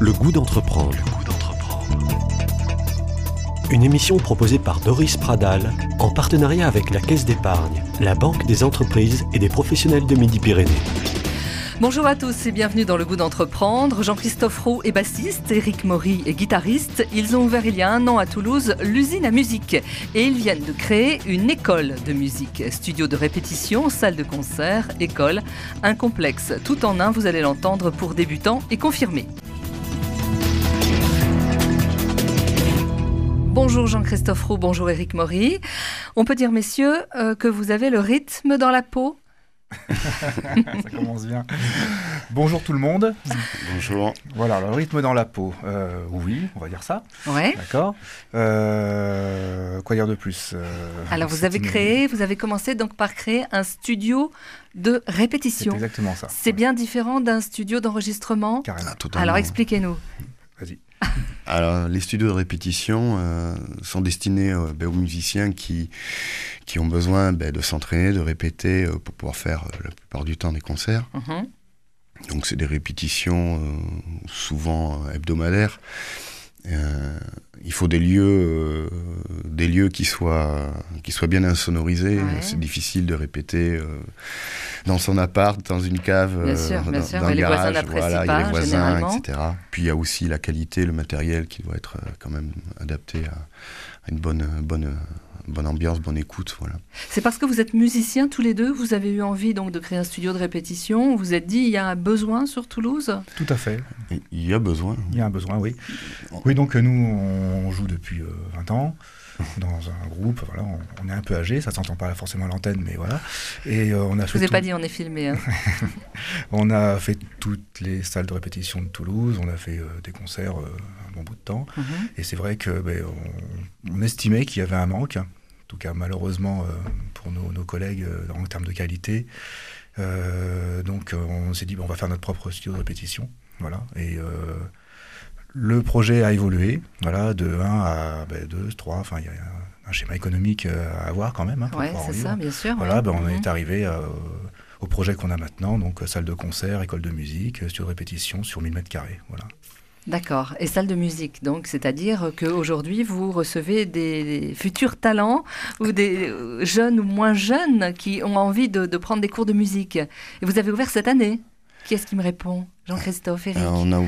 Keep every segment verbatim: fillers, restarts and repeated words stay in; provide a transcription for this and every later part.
Le goût d'entreprendre. Une émission proposée par Doris Pradal en partenariat avec la Caisse d'épargne, la Banque des entreprises et des professionnels de Midi-Pyrénées. Bonjour à tous et bienvenue dans Le Goût d'entreprendre. Jean-Christophe Roux est bassiste, Éric Maury est guitariste. Ils ont ouvert il y a un an à Toulouse l'usine à musique et ils viennent de créer une école de musique. Studio de répétition, salle de concert, école, un complexe tout en un, vous allez l'entendre, pour débutants et confirmés. Bonjour Jean-Christophe Roux, bonjour Éric Maury. On peut dire, messieurs, euh, que vous avez le rythme dans la peau ? Ça commence bien. Bonjour tout le monde. Bonjour. Voilà, le rythme dans la peau. Euh, oui, on va dire ça. Ouais. D'accord. Euh, quoi dire de plus euh, Alors vous avez une... créé, vous avez commencé donc par créer un studio de répétition. C'est exactement ça. C'est ouais. bien différent d'un studio d'enregistrement. Carrément. Ah, totalement. Alors expliquez-nous. Vas-y. Alors, les studios de répétition euh, sont destinés euh, ben, aux musiciens qui, qui ont besoin ben, de s'entraîner, de répéter euh, pour pouvoir faire euh, la plupart du temps des concerts. Mm-hmm. Donc, c'est des répétitions euh, souvent hebdomadaires. Euh, il faut des lieux, euh, des lieux qui soient, qui soient bien insonorisés. Ouais. C'est difficile de répéter euh, dans son appart, dans une cave, bien sûr, euh, bien dans, sûr. dans le les garage. Voisins voilà, il y a les voisins, généralement. et cetera. Puis il y a aussi la qualité, le matériel qui doit être euh, quand même adapté à, à une bonne, bonne, bonne ambiance, bonne écoute. Voilà. C'est parce que vous êtes musiciens tous les deux, vous avez eu envie donc de créer un studio de répétition. Vous vous êtes dit, il y a un besoin sur Toulouse ? Tout à fait. Il y a besoin. Il y a un besoin, oui. Oui, donc nous, on joue depuis euh, vingt ans dans un groupe. Voilà, on, on est un peu âgé, ça ne s'entend pas forcément à l'antenne, mais voilà. Et euh, on a Je fait vous ai tout... pas dit, on est filmé. Hein. On a fait toutes les salles de répétition de Toulouse, on a fait euh, des concerts euh, un bon bout de temps. Mm-hmm. Et c'est vrai que ben, on, on estimait qu'il y avait un manque, en tout cas malheureusement euh, pour nos, nos collègues euh, en termes de qualité. Euh, donc euh, on s'est dit, ben, on va faire notre propre studio de répétition. Voilà. Et euh, le projet a évolué, voilà, de un à ben, deux, trois, enfin il y a un schéma économique à avoir quand même. Hein, oui, c'est vivre. Ça, bien sûr. Voilà, ouais. ben, on mm-hmm. est arrivé euh, au projet qu'on a maintenant, donc salle de concert, école de musique, studio de répétition sur mille mètres carrés, voilà. D'accord. Et salle de musique, donc, c'est-à-dire qu'aujourd'hui, vous recevez des, des futurs talents ou des jeunes ou moins jeunes qui ont envie de, de prendre des cours de musique. Et vous avez ouvert cette année. Qui est-ce qui me répond ? Jean-Christophe, Éric. Alors, on a, ou...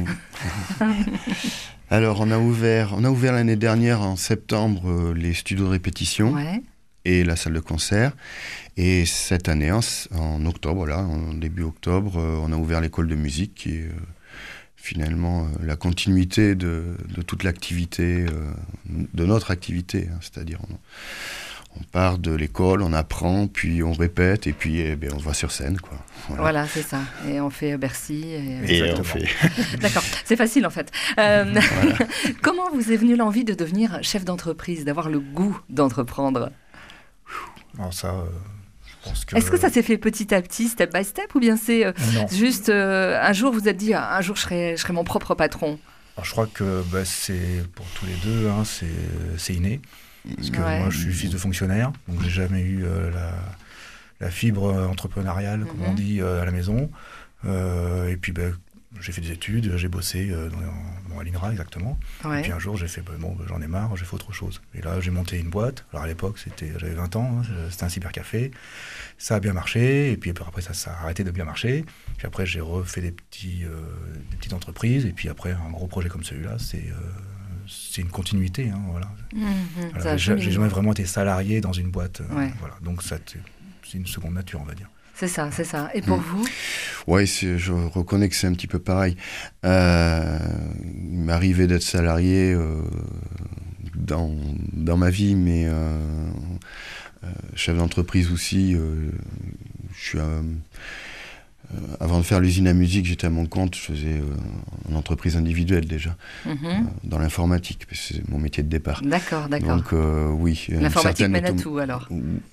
Alors, on a ouvert, on a ouvert l'année dernière, en septembre, euh, les studios de répétition ouais. et la salle de concert. Et cette année, en, en octobre, là, en début octobre, euh, on a ouvert l'école de musique qui est euh, finalement euh, la continuité de, de toute l'activité, euh, de notre activité. Hein, c'est-à-dire, on, on part de l'école, on apprend, puis on répète, et puis eh bien, on va sur scène, quoi. Voilà. voilà, c'est ça. Et on fait Bercy. Et, et on fait. D'accord, c'est facile en fait. Euh, voilà. Comment vous est venue l'envie de devenir chef d'entreprise, d'avoir le goût d'entreprendre ? Alors ça, euh, je pense que... Est-ce que ça s'est fait petit à petit, step by step, ou bien c'est euh, juste euh, un jour vous êtes dit, un jour je serai, je serai mon propre patron ? Alors, je crois que bah, c'est pour tous les deux, hein, c'est, c'est inné. Parce que ouais. moi, je suis fils de fonctionnaire, donc j'ai jamais eu euh, la, la fibre entrepreneuriale, mm-hmm. comme on dit, euh, à la maison. Euh, et puis, bah, j'ai fait des études, j'ai bossé euh, dans, dans, à l'I N R A, exactement. Ouais. Et puis un jour, j'ai fait, bah, bon, bah, j'en ai marre, j'ai fait autre chose. Et là, j'ai monté une boîte. Alors, à l'époque, c'était, j'avais vingt ans, hein, c'était un cybercafé. Ça a bien marché, et puis après, ça, ça a arrêté de bien marcher. Puis après, j'ai refait des, petits, euh, des petites entreprises. Et puis après, un gros projet comme celui-là, c'est... Euh, c'est une continuité, hein, voilà. Mmh, voilà j'ai, j'ai jamais vraiment été salarié dans une boîte, euh, ouais. voilà. Donc ça, c'est une seconde nature, on va dire. C'est ça, c'est ça. Et pour mmh. vous ? Oui, je reconnais que c'est un petit peu pareil. Euh, il m'arrivait d'être salarié euh, dans, dans ma vie, mais euh, euh, chef d'entreprise aussi. Euh, je suis un... Euh, avant de faire l'usine à musique, j'étais à mon compte, je faisais euh, une entreprise individuelle déjà, mm-hmm. euh, dans l'informatique, parce que c'est mon métier de départ. D'accord, d'accord. Donc euh, oui. L'informatique mène autom... à tout alors.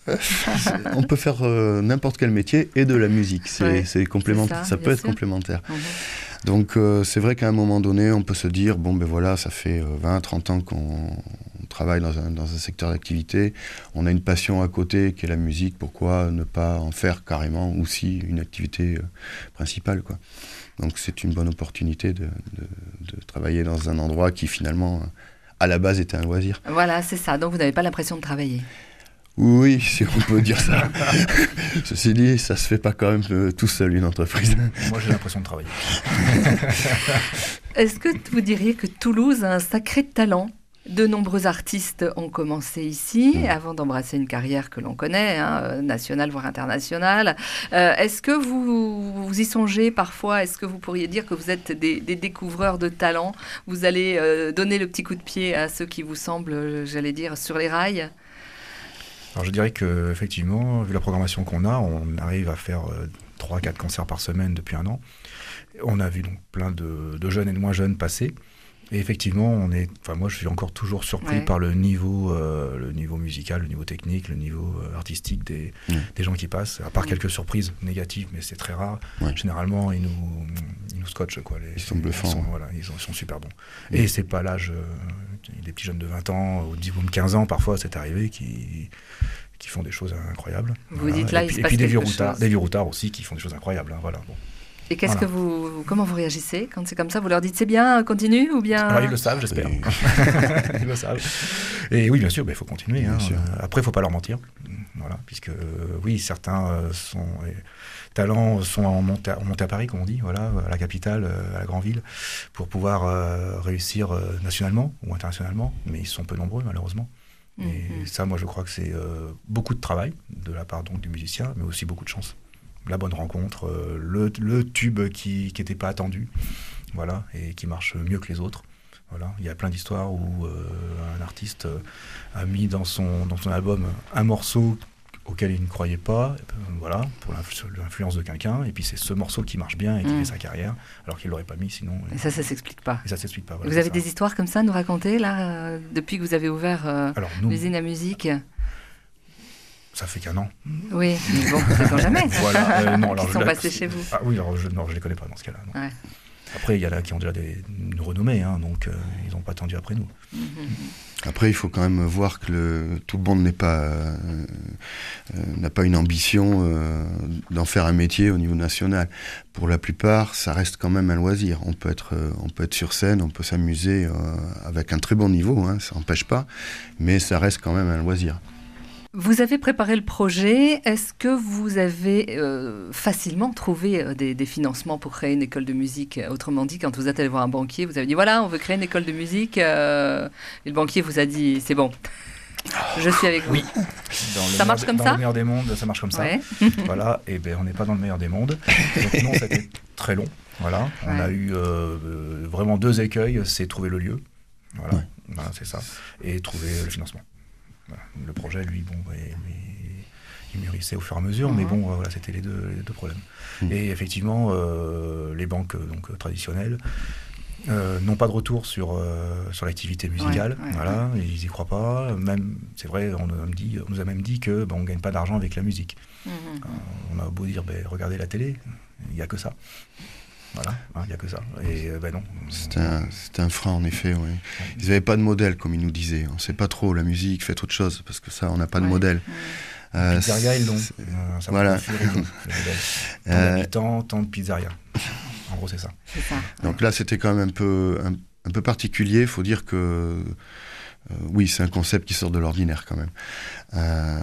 On peut faire euh, n'importe quel métier et de la musique, c'est, ouais, c'est complémentaire, c'est ça, ça peut être sûr. complémentaire. Mm-hmm. Donc euh, c'est vrai qu'à un moment donné, on peut se dire, bon ben voilà, ça fait euh, vingt, trente ans qu'on travaille dans un, dans un secteur d'activité, on a une passion à côté qui est la musique, pourquoi ne pas en faire carrément aussi une activité euh, principale, quoi. Donc c'est une bonne opportunité de, de, de travailler dans un endroit qui finalement, à la base, était un loisir. Voilà, c'est ça. Donc vous n'avez pas l'impression de travailler. Oui, si on peut dire ça. Ceci dit, ça se fait pas quand même euh, tout seul, une entreprise. Moi, j'ai l'impression de travailler. Est-ce que vous diriez que Toulouse a un sacré talent ? De nombreux artistes ont commencé ici, mmh. avant d'embrasser une carrière que l'on connaît, hein, nationale voire internationale. Euh, est-ce que vous, vous y songez parfois ? Est-ce que vous pourriez dire que vous êtes des, des découvreurs de talent ? Vous allez euh, donner le petit coup de pied à ceux qui vous semblent, j'allais dire, sur les rails ? Alors je dirais qu'effectivement, vu la programmation qu'on a, on arrive à faire euh, trois à quatre concerts par semaine depuis un an. On a vu donc plein de, de jeunes et de moins jeunes passer. Et effectivement, on est, enfin moi je suis encore toujours surpris ouais. par le niveau, euh, le niveau musical, le niveau technique, le niveau euh, artistique des, mmh. des gens qui passent. À part mmh. quelques surprises négatives, mais c'est très rare. Ouais. Généralement, ils nous, ils nous scotchent quoi. Les, ils sont bluffants. Ils sont, voilà, ils sont, ils sont super bons. Mmh. Et c'est pas l'âge, euh, des petits jeunes de vingt ans ou dix ou quinze ans parfois, c'est arrivé qui qui font des choses incroyables. Vous voilà. dites là, et il puis, se et passe puis des vieux quelque routards, chose. des vieux routards aussi qui font des choses incroyables. Hein, voilà. Bon. Et qu'est-ce voilà. que vous, comment vous réagissez quand c'est comme ça ? Vous leur dites c'est bien, continue ou bien ? Alors ils le savent, j'espère. Oui. Ils le savent. Et oui, bien sûr, il bah, faut continuer. Hein. Après, il ne faut pas leur mentir, voilà, puisque euh, oui, certains euh, sont, euh, talents sont en montée, à, en montée à Paris, comme on dit, voilà, à la capitale, euh, à la grande ville, pour pouvoir euh, réussir euh, nationalement ou internationalement, mais ils sont peu nombreux malheureusement. Et mm-hmm. ça, moi, je crois que c'est euh, beaucoup de travail de la part donc du musicien, mais aussi beaucoup de chance. La bonne rencontre, euh, le, le tube qui n'était pas attendu, voilà, et qui marche mieux que les autres. Voilà. Il y a plein d'histoires où euh, un artiste euh, a mis dans son, dans son album un morceau auquel il ne croyait pas, euh, voilà, pour l'influence de quelqu'un, et puis c'est ce morceau qui marche bien et qui mmh. fait sa carrière, alors qu'il ne l'aurait pas mis sinon. Et ça, ça ne s'explique pas. Et ça s'explique pas. Voilà, vous avez ça. des histoires comme ça à nous raconter, là, euh, depuis que vous avez ouvert euh, alors, nous, l'usine à musique ? Ça fait qu'un an. Oui, mais bon, c'est quand jamais. Voilà, euh, non, alors, qui sont là, passés chez vous. Ah oui, alors je ne les connais pas dans ce cas-là. Ouais. Après, il y en a qui ont déjà des, une renommée, hein, donc euh, ils n'ont pas attendu après nous. Mm-hmm. Après, il faut quand même voir que le, tout le monde n'est pas, euh, euh, n'a pas une ambition euh, d'en faire un métier au niveau national. Pour la plupart, ça reste quand même un loisir. On peut être, euh, on peut être sur scène, on peut s'amuser euh, avec un très bon niveau, hein, ça n'empêche pas, mais ça reste quand même un loisir. Vous avez préparé le projet. Est-ce que vous avez euh, facilement trouvé euh, des, des financements pour créer une école de musique ? Autrement dit, quand vous êtes allé voir un banquier, vous avez dit voilà, on veut créer une école de musique. Euh, et le banquier vous a dit c'est bon, je suis avec vous. Oui. Ça marche comme dans ça ? Dans le meilleur des mondes, ça marche comme ça. Ouais. Voilà. Et ben on n'est pas dans le meilleur des mondes. Donc non, ça a été très long. Voilà. On ouais. a eu euh, vraiment deux écueils. C'est trouver le lieu. Voilà. Ouais. Voilà, c'est ça. Et trouver le financement. Voilà. Le projet, lui, bon, et, et, il mûrissait au fur et à mesure, mmh. mais bon, voilà, c'était les deux, les deux problèmes. Mmh. Et effectivement, euh, les banques donc, traditionnelles euh, n'ont pas de retour sur, euh, sur l'activité musicale. Ouais, ouais, voilà, ouais. Ils n'y croient pas. Même, c'est vrai, on, on, dit, on nous a même dit qu'on ben, ne gagne pas d'argent avec la musique. Mmh. Euh, on a beau dire, ben, regardez la télé, il n'y a que ça. Voilà, il hein, n'y a que ça. Et euh, ben non. C'était un, un frein, en effet. Oui. Ils n'avaient pas de modèle, comme ils nous disaient. On ne sait pas trop, la musique, faites autre chose, parce que ça, on n'a pas de ouais. modèle. Ouais. Euh, pizzeria, ils l'ont. Euh, ça voilà. Tant d'habitants, tant de pizzeria. En gros, c'est ça. C'est ça. Donc là, c'était quand même un peu, un, un peu particulier. Il faut dire que... Euh, oui, c'est un concept qui sort de l'ordinaire quand même. Euh,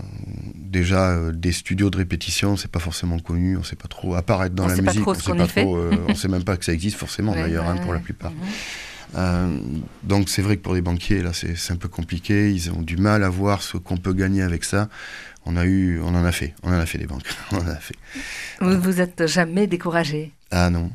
déjà, euh, des studios de répétition, c'est pas forcément connu, on sait pas trop. À part être dans on la sait musique, pas trop on ce sait qu'on pas y fait. trop. Euh, on sait même pas que ça existe forcément ouais, d'ailleurs, ouais, hein, pour la plupart. Mm-hmm. Euh, donc c'est vrai que pour les banquiers, là, c'est, c'est un peu compliqué. Ils ont du mal à voir ce qu'on peut gagner avec ça. On a eu, on en a fait, on en a fait des banques, on en a fait. Vous vous êtes jamais découragé ? Ah non,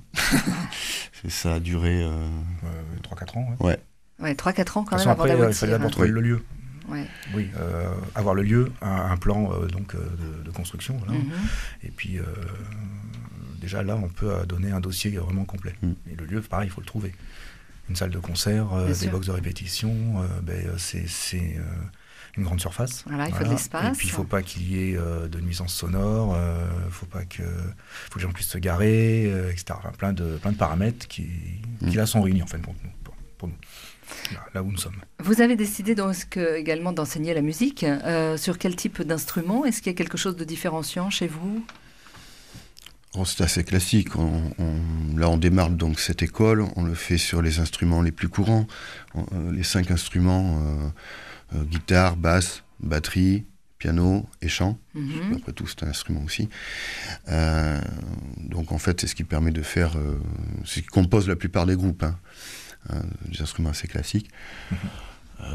ça a duré euh... euh, trois quatre ans. Ouais. ouais. Ouais, trois quatre ans quand même après, avant d'aboutir. Il fallait d'abord trouver oui. le lieu. Ouais. Oui, euh, avoir le lieu, un, un plan euh, donc, euh, de, de construction. Voilà. Mm-hmm. Et puis, euh, déjà là, on peut donner un dossier vraiment complet. Mm. Et le lieu, pareil, il faut le trouver. Une salle de concert, euh, des box de répétition, euh, ben, c'est, c'est euh, une grande surface. Voilà, il faut voilà. de l'espace. Et puis, il ne faut pas qu'il y ait euh, de nuisances sonores, il euh, faut pas que, faut que les gens puissent se garer, euh, et cetera. Enfin, plein, de, plein de paramètres qui, mm. qui là sont réunis, en fait, pour nous. Pour, pour nous. Là, là où nous sommes. Vous avez décidé donc également d'enseigner la musique. Euh, sur quel type d'instrument ? Est-ce qu'il y a quelque chose de différenciant chez vous ? Oh, c'est assez classique. On, on, là, on démarre donc cette école. On le fait sur les instruments les plus courants. On, euh, les cinq instruments euh, euh, guitare, basse, batterie, piano et chant. Mm-hmm. Après tout, c'est un instrument aussi. Euh, donc, en fait, c'est ce qui permet de faire. Euh, c'est ce qui compose la plupart des groupes. Hein. Euh, des instruments assez classiques. Mm-hmm. Euh,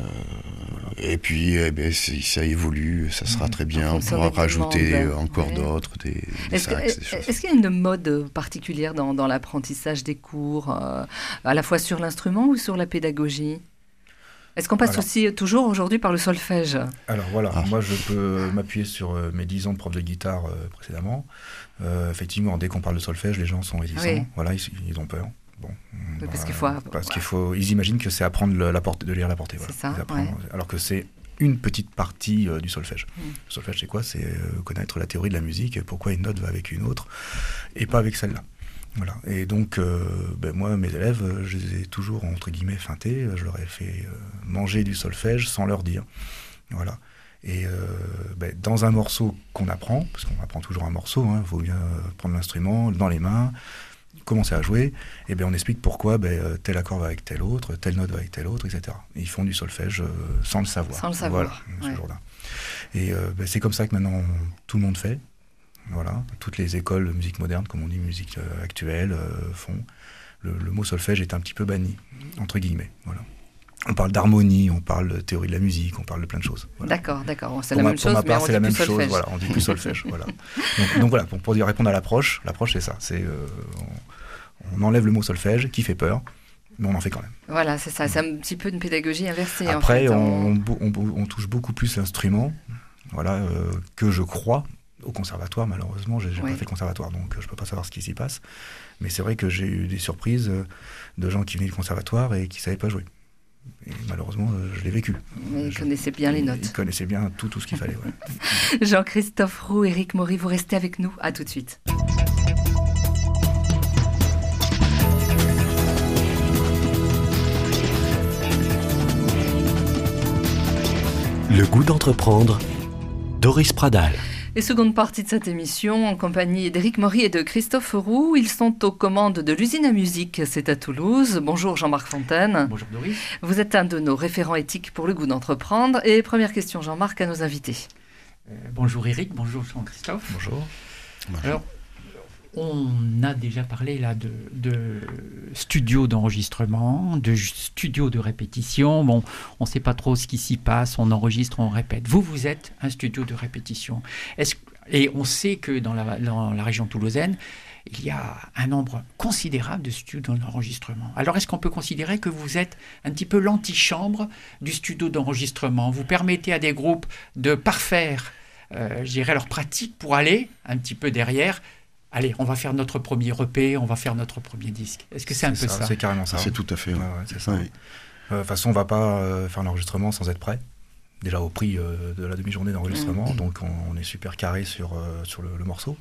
et puis eh ben, ça évolue, ça sera très bien, on pourra rajouter encore ouais. d'autres, des, des est-ce, sax, que, des choses. Est-ce qu'il y a une mode particulière dans, dans l'apprentissage des cours, euh, à la fois sur l'instrument ou sur la pédagogie ? Est-ce qu'on passe alors, aussi toujours aujourd'hui par le solfège ? Alors voilà, ah. moi je peux m'appuyer sur euh, mes dix ans de prof de guitare euh, précédemment. Euh, effectivement, dès qu'on parle de solfège, les gens sont réticents, oui. voilà, ils, ils ont peur. Bon, oui, parce bah, qu'il faut, parce qu'il faut, ils imaginent que c'est apprendre le, la portée, de lire la portée. Voilà. C'est ça, ouais. Alors que c'est une petite partie euh, du solfège. Mm. Le solfège, c'est quoi ? C'est euh, connaître la théorie de la musique, pourquoi une note va avec une autre, et pas avec celle-là. Voilà. Et donc, euh, ben moi, mes élèves, je les ai toujours, entre guillemets, feintés. Je leur ai fait euh, manger du solfège sans leur dire. Voilà. Et euh, ben, dans un morceau qu'on apprend, parce qu'on apprend toujours un morceau, il hein, faut bien prendre l'instrument dans les mains, commencer à jouer, et bien on explique pourquoi ben, tel accord va avec tel autre, telle note va avec telle autre, et cetera. Et ils font du solfège euh, sans le savoir. Sans le savoir. Voilà, ouais. ce jour-là. Et euh, ben, c'est comme ça que maintenant tout le monde fait. Voilà. Toutes les écoles de musique moderne, comme on dit, musique euh, actuelle, euh, font. Le, le mot solfège est un petit peu banni, entre guillemets. Voilà. On parle d'harmonie, on parle de théorie de la musique, on parle de plein de choses. Voilà. D'accord, d'accord. C'est pour la ma, même chose, ma part, mais on c'est dit la même plus solfège. chose. Voilà, on dit plus solfège. Voilà. Donc, donc voilà, pour, pour dire, répondre à l'approche, l'approche c'est ça. C'est, euh, on, on enlève le mot solfège, qui fait peur, mais on en fait quand même. Voilà, c'est ça. C'est un petit peu une pédagogie inversée. Après, en fait, on, on, on, on touche beaucoup plus l'instrument, voilà, euh, que je crois. Au conservatoire, malheureusement, j'ai, j'ai oui. pas fait le conservatoire, donc je peux pas savoir ce qui s'y passe. Mais c'est vrai que j'ai eu des surprises de gens qui venaient du conservatoire et qui savaient pas jouer. Et malheureusement, je l'ai vécu. Mais ils je, connaissaient bien les notes. Ils connaissaient bien tout, tout ce qu'il fallait. Ouais. Jean-Christophe Roux, Éric Maury, vous restez avec nous. À tout de suite. Le goût d'entreprendre, Doris Pradal. Et seconde partie de cette émission, en compagnie d'Éric Maury et de Christophe Roux. Ils sont aux commandes de l'usine à musique, c'est à Toulouse. Bonjour Jean-Marc Fontaine. Bonjour Doris. Vous êtes un de nos référents éthiques pour le goût d'entreprendre. Et première question, Jean-Marc, à nos invités. Euh, bonjour Éric, bonjour Jean-Christophe. Bonjour. Alors, on a déjà parlé là de, de studio d'enregistrement, de studio de répétition. Bon, on ne sait pas trop ce qui s'y passe, on enregistre, on répète. Vous, vous êtes un studio de répétition. Est-ce, et on sait que dans la, dans la région toulousaine, il y a un nombre considérable de studios d'enregistrement. Alors, est-ce qu'on peut considérer que vous êtes un petit peu l'antichambre du studio d'enregistrement ? Vous permettez à des groupes de parfaire, euh, je dirais, leur pratique pour aller un petit peu derrière. Allez, on va faire notre premier E P, on va faire notre premier disque. Est-ce que c'est, c'est un peu ça, ça C'est carrément ça. C'est hein. tout à fait. Ouais, ouais, c'est ça. De oui. euh, toute façon, on ne va pas euh, faire l'enregistrement sans être prêt. Déjà au prix euh, de la demi-journée d'enregistrement, mmh. donc on, on est super carré sur, euh, sur le, le morceau.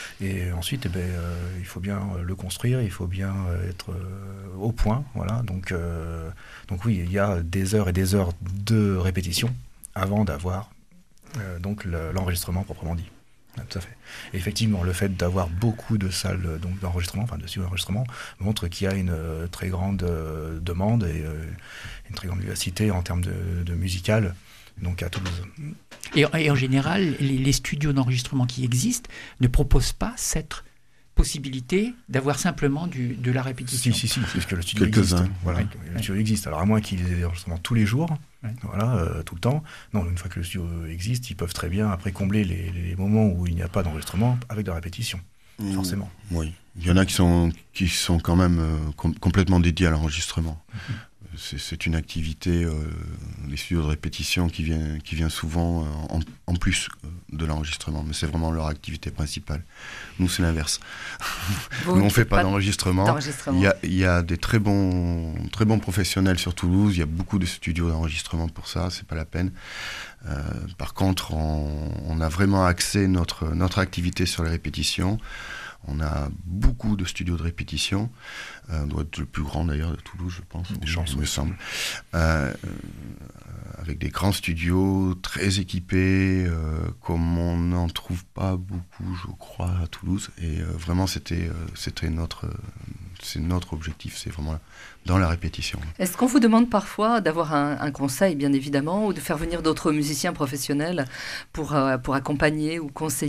Et ensuite, eh ben, euh, il faut bien le construire, il faut bien être euh, au point. Voilà. Donc, euh, donc oui, il y a des heures et des heures de répétition avant d'avoir euh, donc le, l'enregistrement proprement dit. Tout à fait. Et effectivement, le fait d'avoir beaucoup de salles donc, d'enregistrement, enfin de studios d'enregistrement, montre qu'il y a une euh, très grande euh, demande et euh, une très grande vivacité en termes de, de musical, donc à Toulouse. Et, et en général, les, les studios d'enregistrement qui existent ne proposent pas cette possibilité d'avoir simplement du, de la répétition. Si, si, si, c'est ce que le studio existe. Voilà, ouais. Le studio existe. Alors à moins qu'il y ait des enregistrements tous les jours, ouais. voilà, euh, tout le temps. Non, une fois que le studio existe, ils peuvent très bien après combler les, les moments où il n'y a pas d'enregistrement avec de la répétition, mmh, forcément. Oui, il y en a qui sont, qui sont quand même euh, com- complètement dédiés à l'enregistrement. Mmh. C'est, c'est une activité, euh, les studios de répétition qui vient, qui vient souvent euh, en, en plus de l'enregistrement, mais c'est vraiment leur activité principale. Nous, c'est l'inverse. Nous, on ne fait pas, pas d'enregistrement. d'enregistrement. Il y a, il y a des très bons, très bons professionnels sur Toulouse, il y a beaucoup de studios d'enregistrement pour ça, c'est pas la peine. Euh, par contre, on, on a vraiment axé notre, notre activité sur les répétitions. On a beaucoup de studios de répétition. Euh, on doit être le plus grand d'ailleurs de Toulouse, je pense. Des chances, il me semble. Euh, avec des grands studios très équipés, euh, comme on n'en trouve pas beaucoup, je crois, à Toulouse. Et euh, vraiment, c'était, euh, c'était notre, euh, c'est notre objectif, c'est vraiment dans la répétition. Est-ce qu'on vous demande parfois d'avoir un, un conseil, bien évidemment, ou de faire venir d'autres musiciens professionnels pour, euh, pour accompagner ou conseiller ?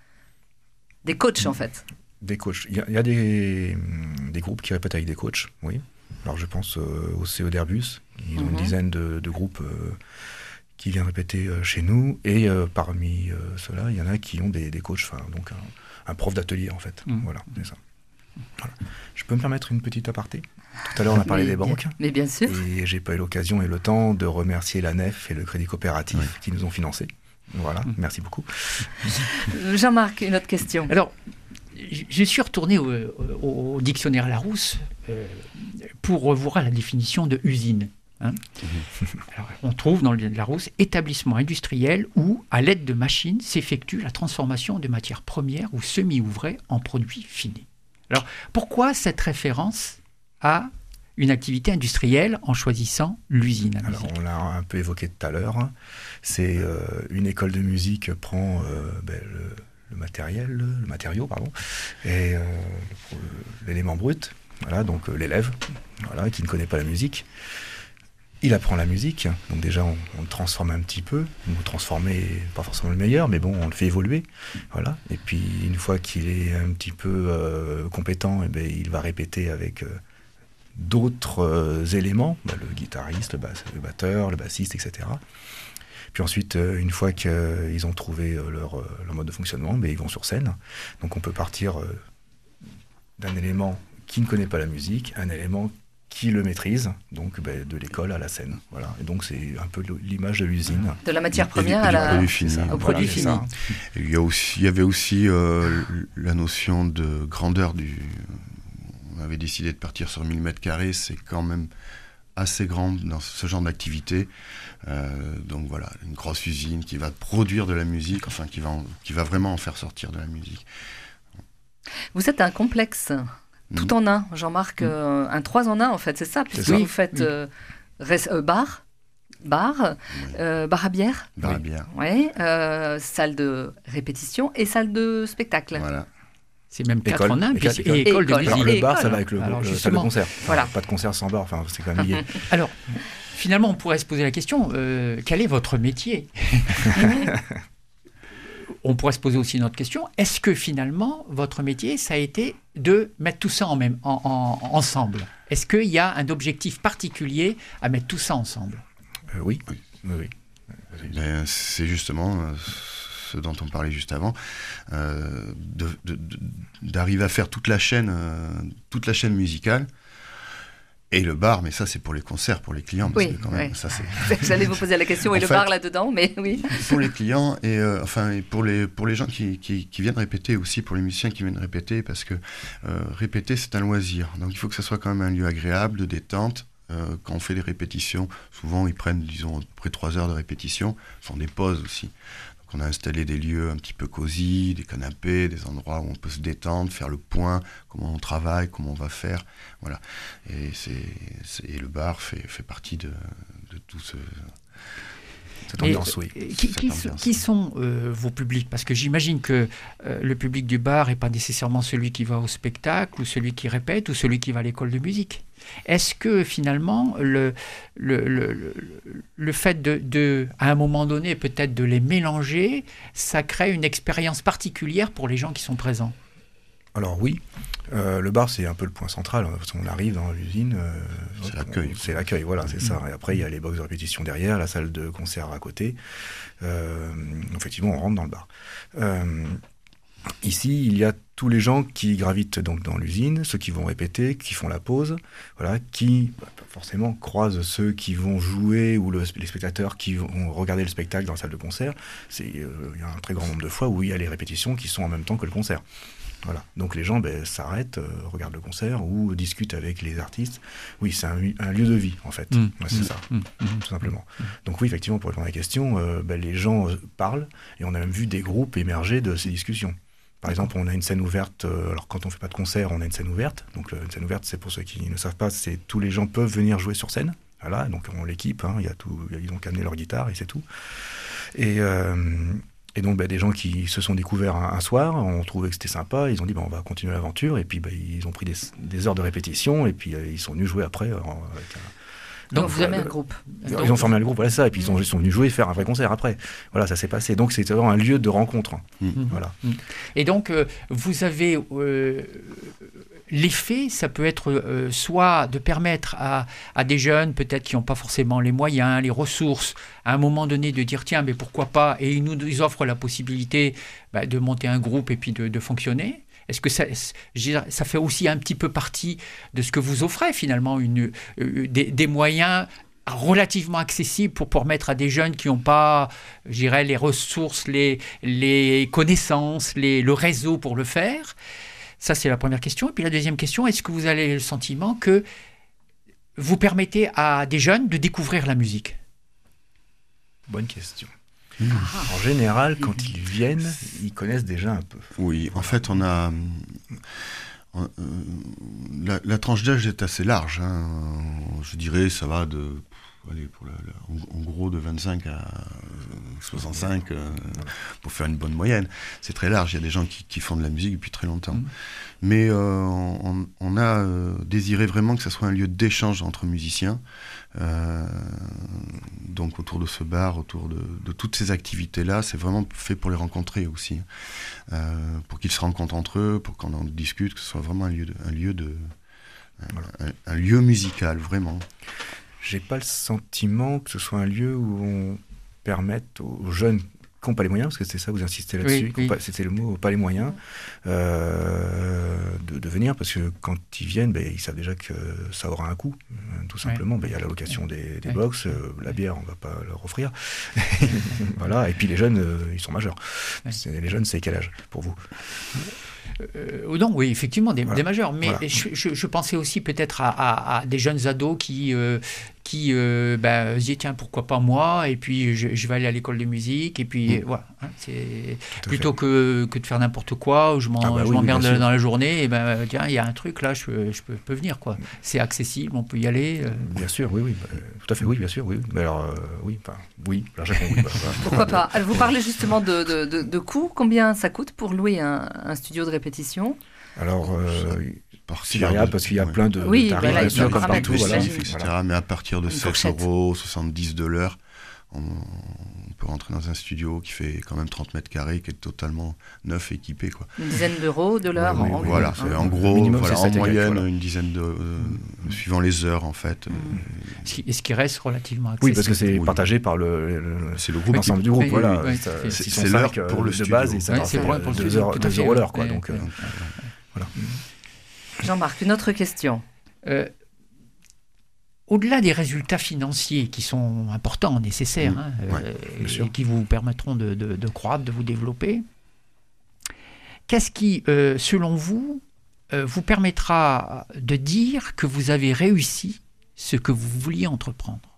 Des coachs, en fait. Des coachs. Il y a, il y a des, des groupes qui répètent avec des coachs, oui. Alors je pense euh, au C E d'Airbus. Ils ont mm-hmm. une dizaine de, de groupes euh, qui viennent répéter euh, chez nous. Et euh, parmi euh, ceux-là, il y en a qui ont des, des coachs, donc un, un prof d'atelier, en fait. Mm. Voilà, c'est ça. Voilà. Je peux me permettre une petite aparté ? Tout à l'heure, on a parlé mais, des banques. Bien, mais bien sûr. Et j'ai pas eu l'occasion et le temps de remercier la Nef et le Crédit Coopératif oui. qui nous ont financés. Voilà, mmh. merci beaucoup. Jean-Marc, une autre question. Alors, je suis retourné au, au, au dictionnaire Larousse euh, pour revoir la définition de usine. Hein. Mmh. Alors, on trouve dans le Larousse établissement industriel où, à l'aide de machines, s'effectue la transformation de matières premières ou semi-ouvrées en produits finis. Alors, pourquoi cette référence à une activité industrielle en choisissant l'usine à musique? Alors, on l'a un peu évoqué tout à l'heure. C'est euh, une école de musique prend euh, ben, le, le matériel, le, le matériau, pardon, et euh, le, l'élément brut. Voilà, donc euh, l'élève, voilà, qui ne connaît pas la musique, il apprend la musique. Donc déjà, on, on le transforme un petit peu. Nous transformer, pas forcément le meilleur, mais bon, on le fait évoluer. Voilà. Et puis une fois qu'il est un petit peu euh, compétent, et ben, il va répéter avec euh, d'autres euh, éléments, bah, le guitariste, le, basse, le batteur, le bassiste, et cetera. Puis ensuite, euh, une fois qu'ils euh, ont trouvé euh, leur, euh, leur mode de fonctionnement, bah, ils vont sur scène. Donc on peut partir euh, d'un élément qui ne connaît pas la musique, un élément qui le maîtrise, donc bah, de l'école à la scène. Voilà. Et donc c'est un peu l'image de l'usine. De la matière première et, et à la... produit fini. au Voilà, produit fini. Et il, y a aussi, il y avait aussi euh, la notion de grandeur du... On avait décidé de partir sur mille mètres carrés, c'est quand même assez grand dans ce genre d'activité. Euh, donc voilà, une grosse usine qui va produire de la musique, enfin qui va, en, qui va vraiment en faire sortir de la musique. Vous êtes un complexe, tout mmh. en un, Jean-Marc, mmh. euh, un trois en un en fait, c'est ça, puisque oui. vous faites oui. euh, res, euh, bar, bar, oui. euh, bar à bière, bar à bière. Ouais, euh, salle de répétition et salle de spectacle. Voilà. C'est même quatre en un, et, école, et école de musique. Alors, le bar, ça va avec le, Alors, le salle de concert. Voilà. Pas de concert sans bar, enfin, c'est quand même lié. Alors, finalement, on pourrait se poser la question, euh, quel est votre métier? On pourrait se poser aussi une autre question. Est-ce que finalement, votre métier, ça a été de mettre tout ça en même, en, en, ensemble? Est-ce qu'il y a un objectif particulier à mettre tout ça ensemble? euh, Oui, oui, oui. Ben, c'est justement... Euh, ce dont on parlait juste avant, euh, de, de, de, d'arriver à faire toute la chaîne, euh, toute la chaîne musicale, et le bar, mais ça c'est pour les concerts, pour les clients, parce oui, que quand même, oui. ça c'est... J'allais vous poser la question, et le fait, bar là-dedans, mais oui. Pour les clients, et, euh, enfin, et pour, les, pour les gens qui, qui, qui viennent répéter aussi, pour les musiciens qui viennent répéter, parce que euh, répéter c'est un loisir, donc il faut que ce soit quand même un lieu agréable, de détente. Euh, quand on fait des répétitions, souvent ils prennent, disons, à peu près trois heures de répétition, ce sont des pauses aussi. On a installé des lieux un petit peu cosy, des canapés, des endroits où on peut se détendre, faire le point, comment on travaille, comment on va faire, voilà. Et, c'est, c'est, et le bar fait, fait partie de, de tout ce... Cette ambiance, oui. Qui, qui, ambiance. Qui sont euh, vos publics? Parce que j'imagine que euh, le public du bar n'est pas nécessairement celui qui va au spectacle, ou celui qui répète, ou celui qui va à l'école de musique. Est-ce que finalement, le, le, le, le, le fait de, de, à un moment donné, peut-être de les mélanger, ça crée une expérience particulière pour les gens qui sont présents? Alors oui, euh, le bar c'est un peu le point central. On arrive dans l'usine, euh, c'est l'accueil. On, c'est l'accueil, voilà, c'est mmh. ça. Et après il y a les box de répétition derrière, la salle de concert à côté. Euh, effectivement, on rentre dans le bar. Euh, ici, il y a tous les gens qui gravitent donc dans l'usine, ceux qui vont répéter, qui font la pause, voilà, qui bah, forcément croisent ceux qui vont jouer ou le, les spectateurs qui vont regarder le spectacle dans la salle de concert. C'est, euh, il y a un très grand nombre de fois où il y a les répétitions qui sont en même temps que le concert. Voilà. Donc les gens ben, s'arrêtent, euh, regardent le concert ou discutent avec les artistes. Oui, c'est un, un lieu de vie en fait. Mmh. Ouais, c'est mmh. ça, mmh. tout simplement. Mmh. Donc oui, effectivement, pour répondre à la question, euh, ben, les gens euh, parlent et on a même vu des groupes émerger de ces discussions. Par exemple, on a une scène ouverte, euh, alors quand on fait pas de concert, on a une scène ouverte. Donc euh, une scène ouverte, c'est pour ceux qui ne savent pas, c'est tous les gens peuvent venir jouer sur scène. Voilà, donc on l'équipe, hein, il y a tout, ils ont qu'à amener leur guitare et c'est tout. Et, euh, et donc bah, des gens qui se sont découverts un, un soir, ont trouvé que c'était sympa, ils ont dit bah, on va continuer l'aventure, et puis bah, ils ont pris des, des heures de répétition, et puis euh, ils sont venus jouer après. Euh, avec un, Donc, donc vous avez un groupe. Ils donc, ont formé un groupe, voilà ça, et puis ils sont, ils sont venus jouer et faire un vrai concert après. Voilà, ça s'est passé. Donc c'est vraiment un lieu de rencontre. Mmh. Voilà. Et donc euh, vous avez euh, l'effet, ça peut être euh, soit de permettre à, à des jeunes, peut-être qui n'ont pas forcément les moyens, les ressources, à un moment donné de dire tiens, mais pourquoi pas, et ils nous ils offrent la possibilité bah, de monter un groupe et puis de, de fonctionner. Est-ce que ça, ça fait aussi un petit peu partie de ce que vous offrez finalement, une, euh, des, des moyens relativement accessibles pour permettre à des jeunes qui n'ont pas, je dirais, les ressources, les, les connaissances, les, le réseau pour le faire? Ça, c'est la première question. Et puis la deuxième question, est-ce que vous avez le sentiment que vous permettez à des jeunes de découvrir la musique? Bonne question. Mmh. En général, quand ils viennent, ils connaissent déjà un peu. Oui, en fait, on a... On, euh, la, la tranche d'âge est assez large. Hein. Je dirais, ça va de... Allez, pour la, la, en, en gros, de vingt-cinq à soixante-cinq, euh, pour faire une bonne moyenne. C'est très large. Il y a des gens qui, qui font de la musique depuis très longtemps. Mmh. Mais euh, on, on a euh, désiré vraiment que ça soit un lieu d'échange entre musiciens. Euh, donc autour de ce bar, autour de, de toutes ces activités-là, c'est vraiment fait pour les rencontrer aussi. Euh, pour qu'ils se rencontrent entre eux, pour qu'on en discute, que ce soit vraiment un lieu de... Un lieu, de, voilà. un, un lieu musical, vraiment. J'ai pas le sentiment que ce soit un lieu où on permette aux jeunes qui n'ont pas les moyens, parce que c'est ça, vous insistez là-dessus, oui, oui. Pas, c'était le mot, pas les moyens, euh, de, de venir, parce que quand ils viennent, ben, ils savent déjà que ça aura un coût, tout simplement. Ben, il y a la location des, des oui. box, euh, la bière, on ne va pas leur offrir. Voilà. Et puis les jeunes, euh, ils sont majeurs. Oui. C'est, les jeunes, c'est quel âge pour vous? Euh, non, oui, effectivement, des, voilà. des majeurs. Mais voilà. je, je, je pensais aussi peut-être à, à, à des jeunes ados qui, euh, qui euh, ben, se disaient, tiens, pourquoi pas moi? Et puis, je, je vais aller à l'école de musique. Et puis, mmh. voilà. Hein, c'est plutôt que, que de faire n'importe quoi, où je, m'en, ah bah je oui, m'emmerde oui, dans la journée. Et ben, tiens, il y a un truc là, je, je peux, peux venir, quoi. C'est accessible, on peut y aller. Euh... Bien sûr, oui, oui. Bah, tout à fait, oui, bien sûr, oui. Mais alors, euh, oui, enfin, oui. Alors, oui bah, voilà. Pourquoi pas? Alors, vous parlez justement de, de, de, de coûts. Combien ça coûte pour louer un, un studio de répétition? Alors, euh, c'est variable parce qu'il y a plein de, oui, de tarifs, voilà, bien comme partout, voilà, voilà. et cetera. Mais à partir de sept euros soixante-dix de l'heure, on, on peut rentrer dans un studio qui fait quand même trente mètres carrés, qui est totalement neuf, équipé, quoi. Une dizaine d'euros de l'heure, oui, oui, en, oui, voilà, oui, c'est, en gros, minimum, voilà, c'est en moyenne, voilà. une dizaine de... Euh, mmh. suivant les heures, en fait. Mmh. Et ce qui reste relativement accessible. Oui, parce que c'est oui. partagé par le, le, c'est le groupe l'ensemble du groupe, oui, voilà. Oui, oui, ça, c'est, c'est, c'est l'heure pour le de studio. base, et ça oui, va c'est faire pour, pour deux heures, deux euros l'heure, quoi. Donc, euh, voilà. Jean-Marc, une autre question. Euh, au-delà des résultats financiers qui sont importants, nécessaires, mmh. hein, ouais, euh, et qui vous permettront de, de, de croître, de vous développer, qu'est-ce qui, euh, selon vous, euh, vous permettra de dire que vous avez réussi ce que vous vouliez entreprendre?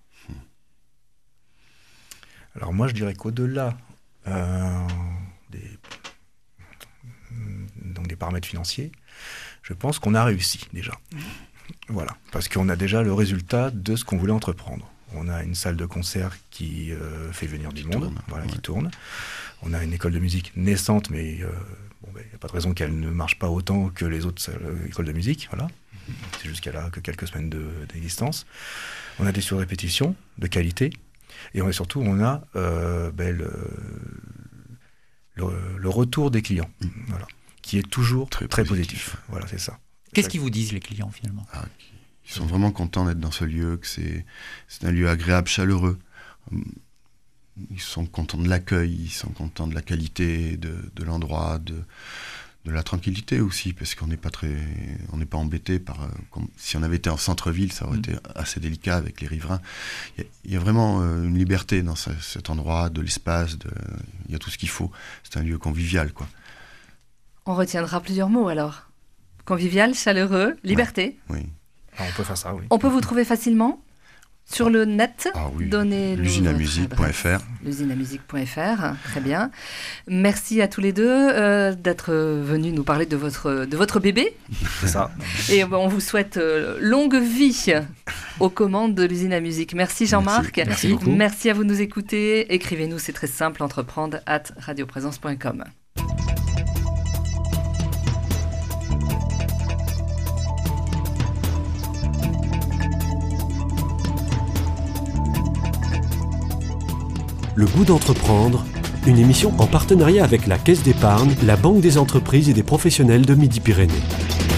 Alors moi, je dirais qu'au-delà euh, des, donc des paramètres financiers, je pense qu'on a réussi déjà. Voilà, parce qu'on a déjà le résultat de ce qu'on voulait entreprendre. On a une salle de concert qui euh, fait venir du qui monde, tourne, voilà, ouais. qui tourne. On a une école de musique naissante, mais euh, bon, ben, y a pas de raison qu'elle ne marche pas autant que les autres euh, écoles de musique. Voilà. C'est juste qu'elle a que quelques semaines de, d'existence. On a des sur-répétitions de qualité. Et on a surtout, on a euh, ben, le, le, le retour des clients, mmh. voilà, qui est toujours très, très positif. positif. Voilà, c'est ça. Qu'est-ce qu'ils vous disent, les clients, finalement? Ah, ils sont vraiment contents d'être dans ce lieu, que c'est, c'est un lieu agréable, chaleureux. Ils sont contents de l'accueil, ils sont contents de la qualité de, de l'endroit, de, de la tranquillité aussi, parce qu'on n'est pas très, on n'est pas embêté par... Comme, si on avait été en centre-ville, ça aurait mmh. été assez délicat avec les riverains. Il y a, il y a vraiment euh, une liberté dans ce, cet endroit, de l'espace, de, il y a tout ce qu'il faut. C'est un lieu convivial, quoi. On retiendra plusieurs mots, alors. Convivial, chaleureux, liberté. Oui. oui. Ah, on peut faire ça, oui. On peut vous trouver facilement? Sur le net, ah oui, donnez l'usine à musique point f r. l'usine à musique point f r, très bien. Merci à tous les deux euh, d'être venus nous parler de votre, de votre bébé. C'est ça. Et on vous souhaite euh, longue vie aux commandes de l'usine à musique. Merci Jean-Marc. Merci, merci beaucoup. Merci à vous de nous écouter. Écrivez-nous, c'est très simple, entreprendre arobase radioprésence point com. Le goût d'entreprendre, une émission en partenariat avec la Caisse d'épargne, la Banque des entreprises et des professionnels de Midi-Pyrénées.